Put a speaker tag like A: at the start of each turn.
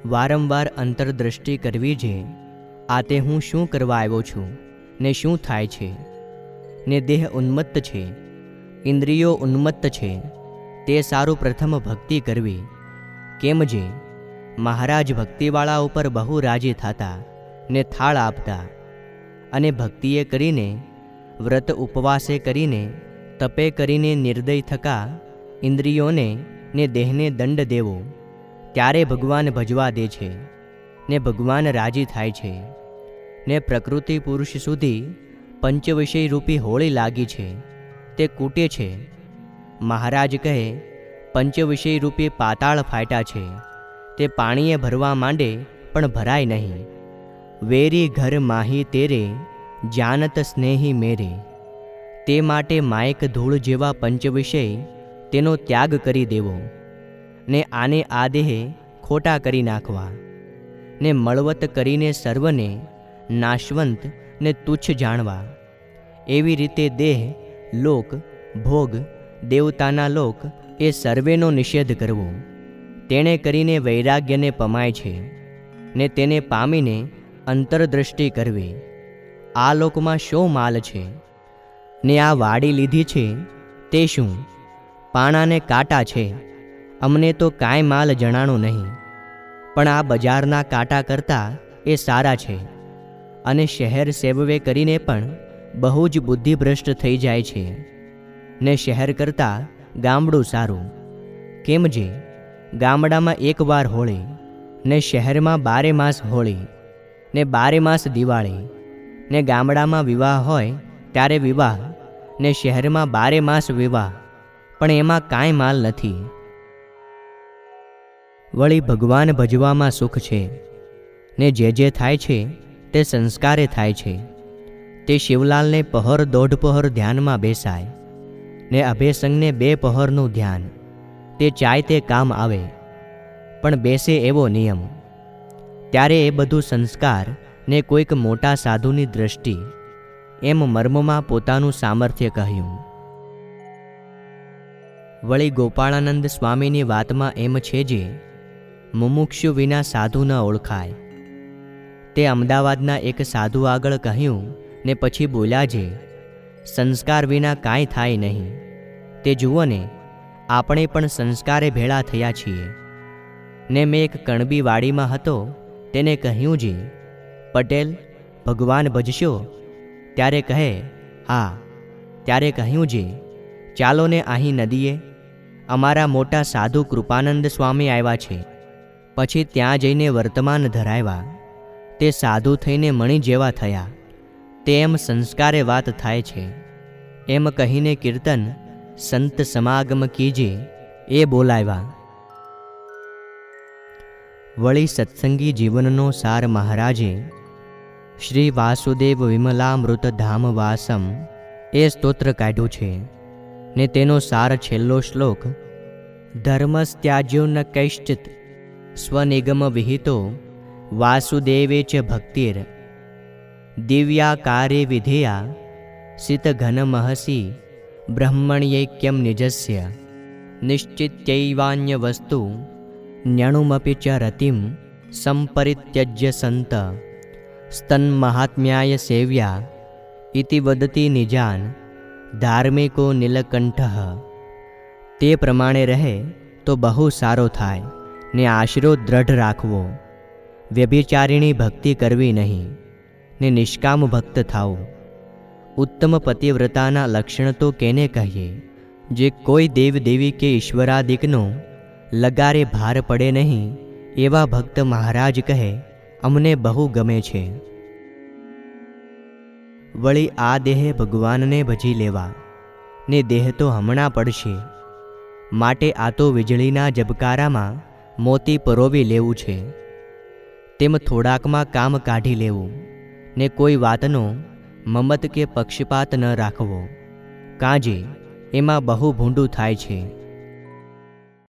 A: વારંવાર અંતરદ્રષ્ટિ કરવી છે. આ તે હું શું કરવા આવ્યો છું ને શું થાય છે, ને દેહ ઉન્મત્ત છે, ઇન્દ્રિયો ઉન્મત્ત છે, તે સારું પ્રથમ ભક્તિ કરવી. કેમ જે મહારાજ ભક્તિવાળા ઉપર બહુ રાજી થતા ને થાળ આપતા, અને ભક્તિએ કરીને, વ્રત ઉપવાસે કરીને, તપે કરીને નિર્દય થકા ઇન્દ્રિયોને ને દેહને દંડ દેવો, ત્યારે ભગવાન ભજવા દે છે ને ભગવાન રાજી થાય છે. ને પ્રકૃતિ પુરુષ સુધી પંચવિષય રૂપી હોળી લાગી છે, તે કૂટે છે. મહારાજ કહે, પંચવિષય રૂપી પાતાળ ફાટ્યા છે, તે પાણીએ ભરવા માંડે પણ ભરાય નહીં. વેરી ઘર માહી તેરે, જાનત સ્નેહી મેરે. તે માટે માયક ધૂળ જેવા પંચવિષય તેનો ત્યાગ કરી દેવો, ને આને આ દેહ ખોટા કરી નાખવા, ને મળવત કરીને સર્વને નાશવંત ને તુચ્છ જાણવા. એવી રીતે દેહ, લોક, ભોગ, દેવતાના લોક એ સર્વેનો નિષેધ કરવો. તેણે કરીને વૈરાગ્યને પમાય છે, ને તેને પામીને અંતરદ્રષ્ટિ કરવી. આ લોકમાં શો માલ છે, ને આ વાડી લીધી છે તે શું? પાણાને કાંટા છે, અમને તો કાંઈ માલ જણાણો નહીં. પણ આ બજારના કાંટા કરતાં એ સારા છે, અને શહેર સેવવે કરીને પણ બહુ જ બુદ્ધિભ્રષ્ટ થઈ જાય છે. ને શહેર કરતાં ગામડું સારું. કેમ જે ગામડામાં એકવાર હોળી, ને શહેરમાં 12 માસ હોળી, ને 12 માસ દિવાળી. ને ગામડામાં વિવાહ હોય ત્યારે વિવાહ, ને શહેરમાં 12 માસ વિવાહ, પણ એમાં કાંઈ માલ નથી. વળી ભગવાન ભજવામાં સુખ છે, ને જે થાય છે તે સંસ્કારે થાય છે. તે શિવલાલને પહોર 1.5 પહોર ધ્યાનમાં બેસાય, ને અભેસંગને 2 પહોરનું ધ્યાન. તે ચાય તે કામ આવે, પણ બેસે એવો નિયમ. ત્યારે એ બધું સંસ્કાર ને કોઈક મોટા સાધુની દ્રષ્ટિ, એમ મર્મમાં પોતાનું સામર્થ્ય કહ્યું. વળી ગોપાળાનંદ સ્વામીની વાતમાં એમ છે જે મુમુક્ષુ વિના સાધુ ન ઓળખાય. તે અમદાવાદના એક સાધુ આગળ કહ્યું ને પછી બોલ્યા જે સંસ્કાર વિના કાંઈ થાય નહીં. તે જુઓ ને, આપણે પણ સંસ્કારે ભેળા થયા છીએ. ને મેં એક કણબી વાડીમાં હતો, તેને કહ્યું જે પટેલ, ભગવાન ભજશો? ત્યારે કહે હા. ત્યારે કહ્યું જે ચાલો ને અહીં નદીએ, અમારા મોટા સાધુ કૃપાનંદ સ્વામી આવ્યા છે. પછી ત્યાં જઈને વર્તમાન ધરાવ્યા. તે સાધુ થઈને મણી જેવા થયા. તેમ સંસ્કારે વાત થાય છે. એમ કહીને કીર્તન સંત સમાગમ કીજે એ બોલાવ્યા. વળી સત્સંગી જીવનનો સાર મહારાજે શ્રી વાસુદેવ વિમલામૃત ધામ વાસમ એ સ્તોત્ર કાઢ્યું છે, ને તેનો સાર છેલ્લો શ્લોક ધર્મસ્ત્યાજ્યો ન કૈશ્ચિત સ્વનિગમ વિહિતો વાસુદેવે ચ ભક્તિર દિવ્યાકારે વિધેયા સિતઘન મહસી બ્રહ્મણ્યૈક્યમ નિજસ્ય નિશ્ચિત્યૈવાન્ય વસ્તુ ન્યણુમપી ચ રતિમ સંપરિત્યજ્ય સંત સ્તન્મહાત્મ્યાય સેવ્યા ઇતિ વદતી નિજાન ધાર્મિકો નીલકંઠઃ. તે પ્રમાણે રહે તો બહુ સારો થાય, ને આશરો દ્રઢ રાખવો. વ્યભિચારીણી ભક્તિ કરવી નહીં, ને નિષ્કામ ભક્ત થાવું. ઉત્તમ પતિવ્રતાના લક્ષણ તો કેને કહીએ? જે કોઈ દેવદેવી કે ઈશ્વરાદિકનો લગારે ભાર પડે નહીં, એવા ભક્ત મહારાજ કહે અમને બહુ ગમે છે. વળી આ દેહ ભગવાનને ભજી લેવા, ને દેહ તો હમણાં પડશે. માટે આ તો વીજળીના ઝબકારામાં મોતી પરોવી લેવું છે. તેમ થોડાકમાં કામ કાઢી લેવું, ને કોઈ વાતનો મમત કે પક્ષપાત ન રાખવો. કાંજે એમાં બહુ ભૂંડું થાય છે.